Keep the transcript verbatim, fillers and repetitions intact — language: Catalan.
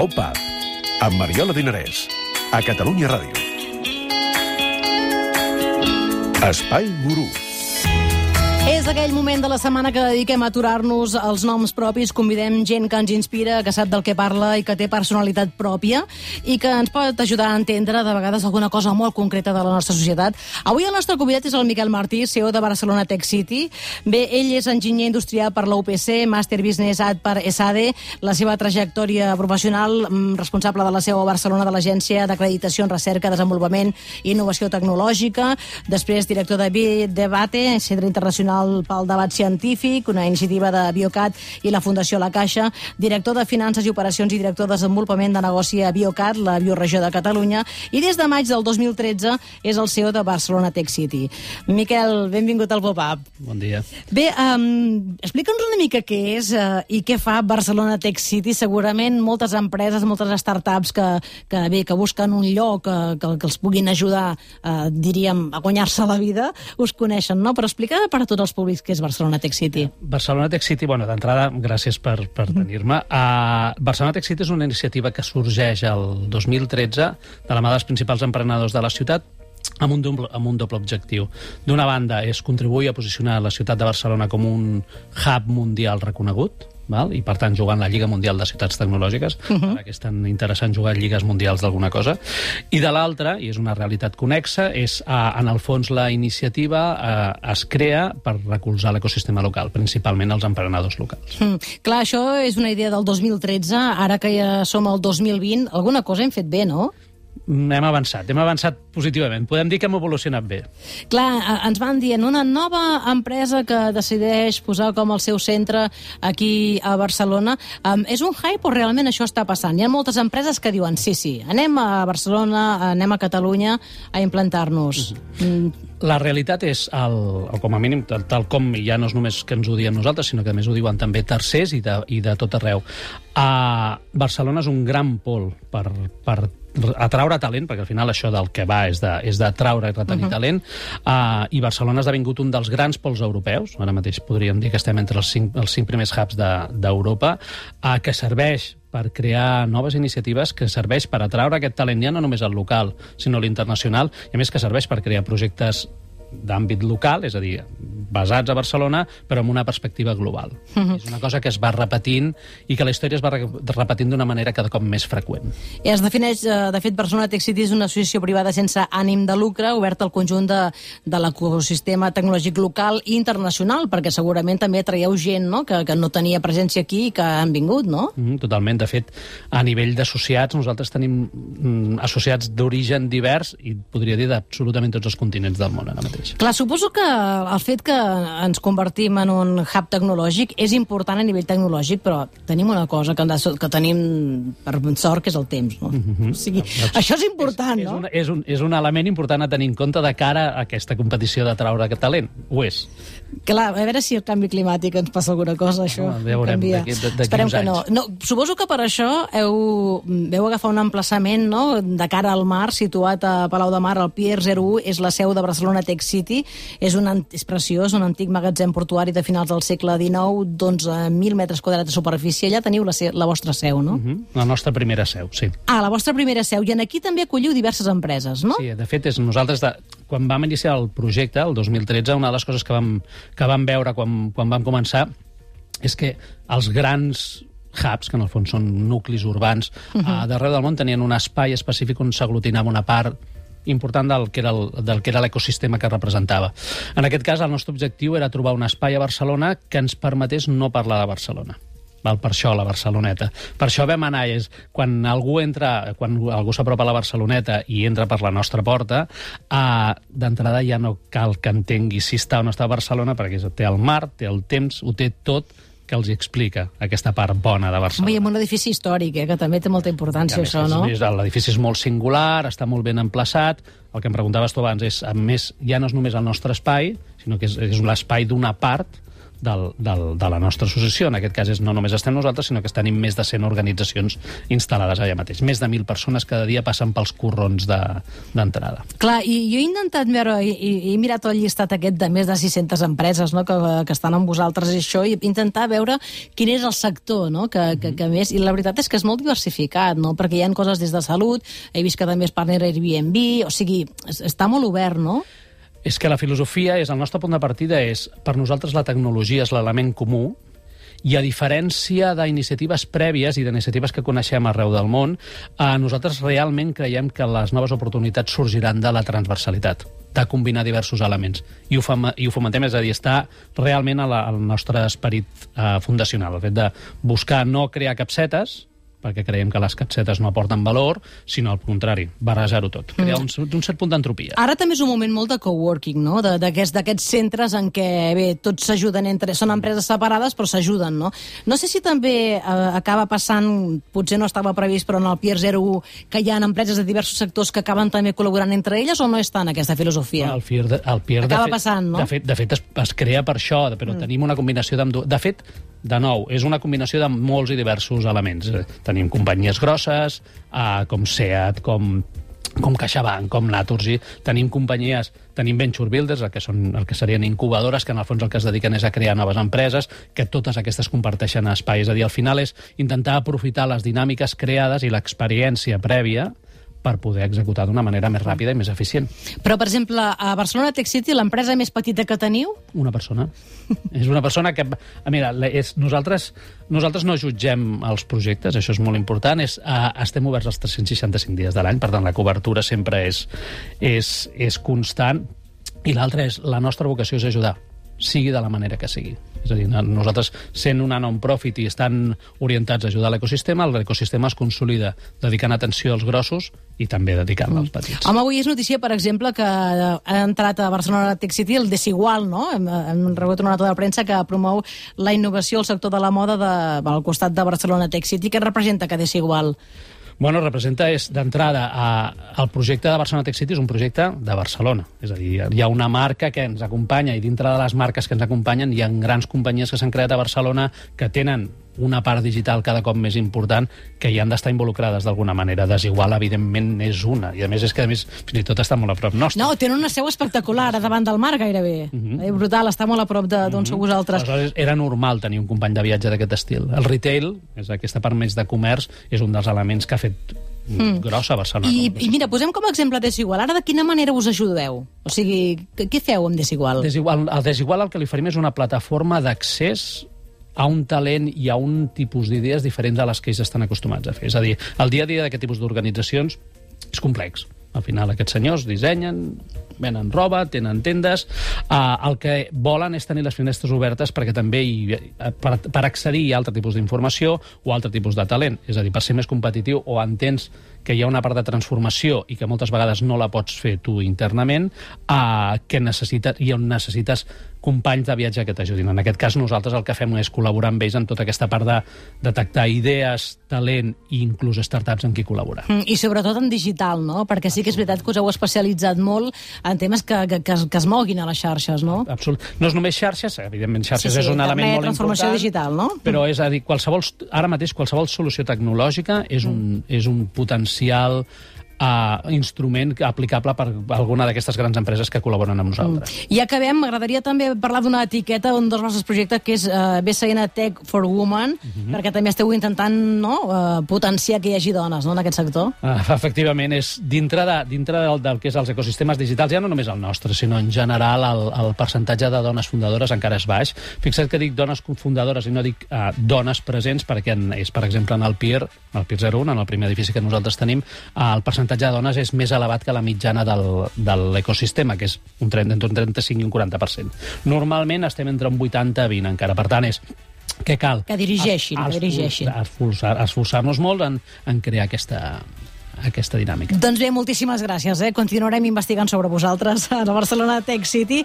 Pop-Up, amb Mariola Dinarès, a Catalunya Ràdio. Espai Gurú. És aquell moment de la setmana que dediquem a aturar-nos als noms propis. Convidem gent que ens inspira, que sap del que parla i que té personalitat pròpia i que ens pot ajudar a entendre de vegades alguna cosa molt concreta de la nostra societat. Avui el nostre convidat és el Miquel Martí, C E O de Barcelona Tech City. Bé, ell és enginyer industrial per la U P C, Master Business Ad per ESADE, la seva trajectòria professional, responsable de la seu a Barcelona de l'Agència d'Acreditació en Recerca, Desenvolupament i Innovació Tecnològica, després director de Debate, Centre Internacional pel Debat Científic, una iniciativa de Biocat i la Fundació La Caixa, director de Finances i Operacions i director de Desenvolupament de Negoci a Biocat, la Bioregió de Catalunya, i des de maig del dos mil tretze és el C E O de Barcelona Tech City. Miquel, benvingut al Pop-Up. Bon dia. Bé, um, explica'ns una mica què és uh, i què fa Barcelona Tech City. Segurament moltes empreses, moltes startups que, que, bé, que busquen un lloc que, que, que els puguin ajudar, uh, diríem, a guanyar-se la vida, us coneixen, no? Però explica per a tots els públics que és Barcelona Tech City. Barcelona Tech City, bueno, d'entrada, gràcies per, per tenir-me. Uh, Barcelona Tech City és una iniciativa que sorgeix el dos mil tretze de la mà dels principals emprenedors de la ciutat amb un, doble, amb un doble objectiu. D'una banda, és contribuir a posicionar la ciutat de Barcelona com un hub mundial reconegut, val? I per tant jugar en la Lliga Mundial de Ciutats Tecnològiques, uh -huh. ara que és tan interessant jugar a lligues mundials d'alguna cosa. I de l'altra, i és una realitat connexa, és eh, en el fons la iniciativa eh, es crea per recolzar l'ecosistema local, principalment els emprenedors locals. Mm. Clar, això és una idea del dos mil tretze, ara que ja som al dos mil vint, alguna cosa hem fet bé, no? Hem avançat, hem avançat positivament. Podem dir que hem evolucionat bé. Clar, ens van dient una nova empresa que decideix posar com el seu centre aquí a Barcelona. Um, és un hype o realment això està passant? Hi ha moltes empreses que diuen sí, sí, anem a Barcelona, anem a Catalunya a implantar-nos. Uh-huh. mm. La realitat és, el, o com a mínim, tal, tal com ja no és només que ens ho diem nosaltres, sinó que a més ho diuen també tercers i de, i de tot arreu. Uh, Barcelona és un gran pol per, per atraure talent, perquè al final això del que va és de, és d'atraure i retenir uh -huh. talent, uh, i Barcelona ha esdevingut un dels grans pols europeus, ara mateix podríem dir que estem entre els cinc, els cinc primers hubs d'Europa, de, uh, que serveix per crear noves iniciatives, que serveix per atraure aquest talent ja no només al local, sinó a l'internacional, i a més que serveix per crear projectes d'àmbit local, és a dir, basats a Barcelona, però amb una perspectiva global. Uh-huh. És una cosa que es va repetint i que la història es va repetint d'una manera cada cop més freqüent. I es defineix, de fet, Barcelona Tech City és una associació privada sense ànim de lucre, oberta al conjunt de, de l'ecosistema tecnològic local i internacional, perquè segurament també atraieu gent, no?, que, que no tenia presència aquí i que han vingut, no? Mm, totalment. De fet, a nivell d'associats, nosaltres tenim mm, associats d'origen divers i podria dir d'absolutament tots els continents del món ara mateix. Clar, suposo que el fet que ens convertim en un hub tecnològic és important a nivell tecnològic, però tenim una cosa que, que tenim per sort, que és el temps, no? Uh-huh. O sigui, doncs, això és important, és, no? És un, és, un, és un element important a tenir en compte de cara a aquesta competició de traure aquest talent. Ho és. Clar, a veure si el canvi climàtic ens passa alguna cosa, això. No, ja veurem, d'aquí Esperem uns que no. no. Suposo que per això heu, veu agafar un emplaçament, no?, de cara al mar, situat a Palau de Mar, al Pier zero u, és la seu de Barcelona Tech City. És, un, és preciós, un antic magatzem portuari de finals del segle dinou, d'onze mil metres quadrats de superfície. Allà teniu la, la vostra seu, no? Uh-huh. La nostra primera seu, sí. Ah, la vostra primera seu. I en aquí també acolliu diverses empreses, no? Sí, de fet, és nosaltres, de, quan vam iniciar el projecte, el dos mil tretze, una de les coses que vam, que vam veure quan, quan vam començar és que els grans hubs, que en el fons són nuclis urbans, uh-huh. d'arreu del món tenien un espai específic on s'aglutinava una part important del que era el, del que era l'ecosistema que representava. En aquest cas, el nostre objectiu era trobar un espai a Barcelona que ens permetés no parlar de Barcelona. Val, per això la Barceloneta. Per això vam anar, és, quan algú entra, quan algú s'apropa a la Barceloneta i entra per la nostra porta, eh, d'entrada ja no cal que entengui si està o no està a Barcelona, perquè té el mar, té el temps, ho té tot, que els explica aquesta part bona de Barcelona. I amb un edifici històric, eh, que també té molta importància, més, això, no? L'edifici és molt singular, està molt ben emplaçat. El que em preguntaves tu abans és, a més, ja no és només el nostre espai, sinó que és, és l'espai d'una part del, del, de la nostra associació. En aquest cas és, no només estem nosaltres, sinó que tenim més de cent organitzacions instal·lades allà mateix. Més de mil persones cada dia passen pels corrons d'entrada. De, Clar, i jo he intentat veure, i, i he mirat el llistat aquest de més de sis-centes empreses, no?, que, que estan amb vosaltres i això, i intentar veure quin és el sector, no?, que, que, que més... I la veritat és que és molt diversificat, no?, perquè hi ha coses des de salut, he vist que també és partner Airbnb, o sigui, està molt obert, no? És que la filosofia, és el nostre punt de partida, és, per nosaltres la tecnologia és l'element comú, i a diferència d'iniciatives prèvies i d'iniciatives que coneixem arreu del món, eh, nosaltres realment creiem que les noves oportunitats sorgiran de la transversalitat, de combinar diversos elements. I ho, fam i ho fomentem, és a dir, està realment a la, al nostre esperit eh, fundacional, el fet de buscar no crear capsetes, perquè creiem que les capsetes no aporten valor, sinó al contrari, barrejar-ho tot, crear un, un cert punt d'entropia. Ara també és un moment molt de coworking, no?, d'aquests centres en què, bé, tots s'ajuden entre... Són empreses separades, però s'ajuden, no? No sé si també eh, acaba passant, potser no estava previst, però en el Pier zero u, que hi ha empreses de diversos sectors que acaben també col·laborant entre elles, o no és tant aquesta filosofia? El Pier, de, el Pier acaba de fet, passant, no? De fet, de fet es, es crea per això, però mm. tenim una combinació d'ambdues. De fet, de nou, és una combinació de molts i diversos elements. Tenim companyies grosses, eh, com SEAT, com, com CaixaBank, com Naturgy. Tenim companyies, tenim venture builders, el que, són, el que serien incubadores, que en el fons el que es dediquen és a crear noves empreses, que totes aquestes comparteixen espai. És a dir, al final és intentar aprofitar les dinàmiques creades i l'experiència prèvia per poder executar d'una manera més ràpida i més eficient. Però, per exemple, a Barcelona Tech City, l'empresa més petita que teniu? Una persona. És una persona que... Mira, és, nosaltres, nosaltres no jutgem els projectes, això és molt important, és, uh, estem oberts els tres-cents seixanta-cinc dies de l'any, per tant, la cobertura sempre és, és, és constant, i l'altra és, la nostra vocació és ajudar, sigui de la manera que sigui. És a dir, nosaltres, sent una non-profit i estan orientats a ajudar l'ecosistema, l'ecosistema es consolida dedicant atenció als grossos i també dedicant-la als petits. Home, avui és notícia, per exemple, que ha entrat a Barcelona Tech City el Desigual, no? Hem, hem rebut una nota de premsa que promou la innovació al sector de la moda de, al costat de Barcelona Tech City. Què representa que Desigual? Bueno, representa, és d'entrada, el projecte de Barcelona Tech City és un projecte de Barcelona. És a dir, hi ha una marca que ens acompanya i dintre de les marques que ens acompanyen hi ha grans companyies que s'han creat a Barcelona que tenen una part digital cada cop més important que hi han d'estar involucrades d'alguna manera. Desigual, evidentment, és una. I a més és que, a més, fins i tot està molt a prop nostre. No, tenen una seu espectacular davant del mar, gairebé. Uh -huh. És brutal, està molt a prop d'on uh -huh. sou vosaltres. Aleshores, era normal tenir un company de viatge d'aquest estil. El retail, és aquesta part més de comerç, és un dels elements que ha fet mm. grossa a Barcelona. I, I mira, posem com a exemple Desigual. Ara, de quina manera us ajudeu? O sigui, què feu amb Desigual? Desigual el Desigual el que li oferim és una plataforma d'accés a un talent i a un tipus d'idees diferents a les que ells estan acostumats a fer. És a dir, el dia a dia d'aquest tipus d'organitzacions és complex. Al final aquests senyors dissenyen, venen roba, tenen tendes, uh, el que volen és tenir les finestres obertes perquè també hi, per, per accedir a altre tipus d'informació o altre tipus de talent. És a dir, per ser més competitiu o entens que hi ha una part de transformació i que moltes vegades no la pots fer tu internament, uh, que necessites, i on necessites companys de viatge que t'ajudin. En aquest cas, nosaltres el que fem és col·laborar amb ells en tota aquesta part de detectar idees, talent i inclús startups amb qui col·laborar. Mm, I sobretot en digital, no? Perquè sí que és veritat que us heu especialitzat molt en temes que, que, que, es, que es moguin a les xarxes, no? Absolut. No és només xarxes, evidentment xarxes sí, sí, és un element molt transformació important. Digital, no? Però és a dir, qualsevol, ara mateix qualsevol solució tecnològica és un, mm. és un potencial Uh, instrument aplicable per alguna d'aquestes grans empreses que col·laboren amb nosaltres. Mm. I acabem, m'agradaria també parlar d'una etiqueta d'un dels vostres projectes que és uh, B C N Tech for Women, uh-huh. perquè també esteu intentant no, uh, potenciar que hi hagi dones no, en aquest sector. Uh, efectivament, és dintre, de, dintre del, del que és els ecosistemes digitals, ja no només el nostre, sinó en general el, el percentatge de dones fundadores encara és baix. Fixa't que dic dones fundadores i no dic uh, dones presents, perquè en, és, per exemple, en el Pier, el Pier zero u, en el primer edifici que nosaltres tenim, uh, el percentatge de dones és més elevat que la mitjana del, de l'ecosistema, que és un trenta, entre un trenta-cinc i un quaranta per cent. Normalment estem entre un vuitanta i vint encara. Per tant, és què cal? Que dirigeixin, es, que dirigeixin. Esforçar, esforçar-nos molt en, en crear aquesta, aquesta dinàmica. Doncs bé, moltíssimes gràcies. Eh? Continuarem investigant sobre vosaltres a la Barcelona Tech City.